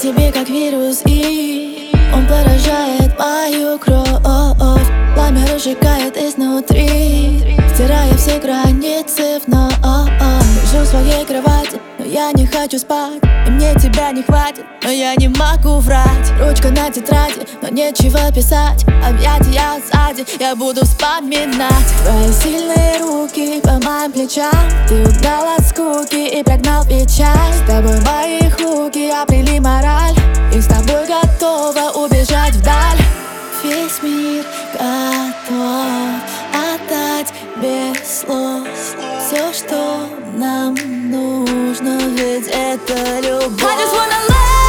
тебе как вирус, и он поражает мою кровь. Пламя разжигает изнутри, стирая все границы вновь. Лежу в своей кровати, но я не хочу спать, и мне тебя не хватит, но я не могу врать. Ручка на тетради, но нечего писать. Объятия сзади, я буду вспоминать твои сильные руки по моим плечам. Ты угнал от скуки и прогнал печаль. С тобой мои руки обрели мораль, и с тобой готова убежать вдаль. Весь мир готов отдать без слов все, что нам нужно, ведь это любовь. I just wanna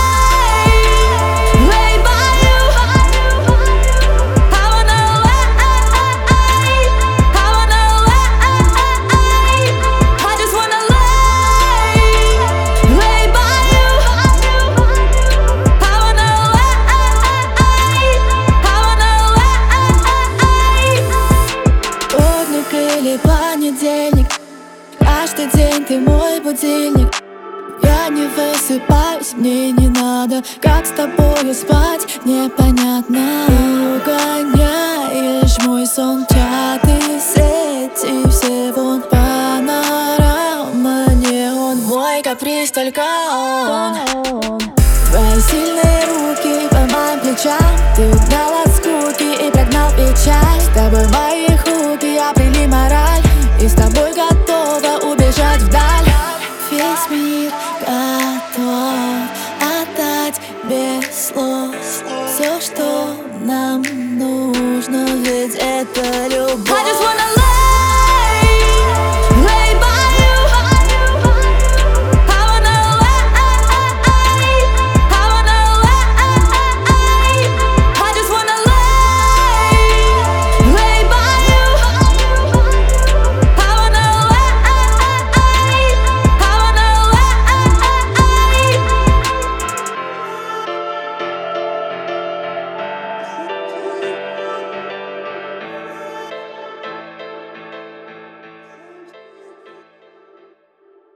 lay by you. I wanna lay I just wanna lay by you. I wanna Вторник или понедельник, каждый день ты мой будильник. Я не высыпаюсь, мне не надо, как с тобою спать, непонятно. Ты угоняешь мой сон, чаты, сети, все вон панорама, неон, мой каприз только он. Твои сильные руки по моим плечам. Ты угнал от скуки и прогнал печаль. С тобой мои руки обрели мораль, и с тобой готов